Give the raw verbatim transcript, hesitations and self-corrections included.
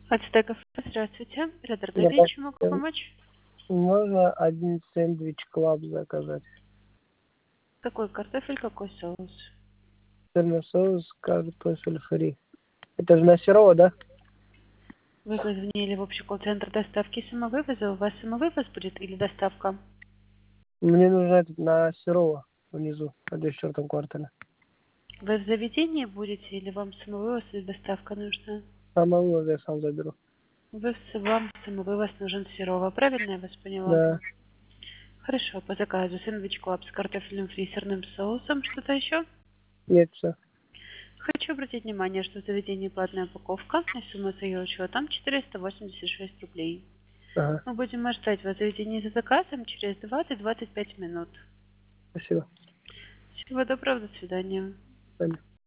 Ацтеков, здравствуйте. Рада Я Аркадьевич, чем могу помочь? Можно один сэндвич клаб заказать? Какой картофель, какой соус? Сырный соус, картофель фри. Это же на Серова, да? Вы позвонили в общий колл-центр доставки и самовывоза. У вас самовывоз будет или доставка? Мне нужно этот на Серова внизу, в двести четвёртом квартале. Вы в заведении будете или вам самовывоз или доставка нужна? Самовывоз я сам заберу. Вы, с- вам самовывоз нужен Серова, правильно я вас поняла? Да. Хорошо, по заказу сэндвич клаб с картофельным фри и сырным соусом. Что-то еще? Нет, все. Хочу обратить внимание, что в заведении платная упаковка и сумма с ее учетом четыреста восемьдесят шесть рублей. Ага. Мы будем ожидать вас в заведении за заказом через двадцать-двадцать пять минут. Спасибо. Всего доброго, до свидания. Понятно.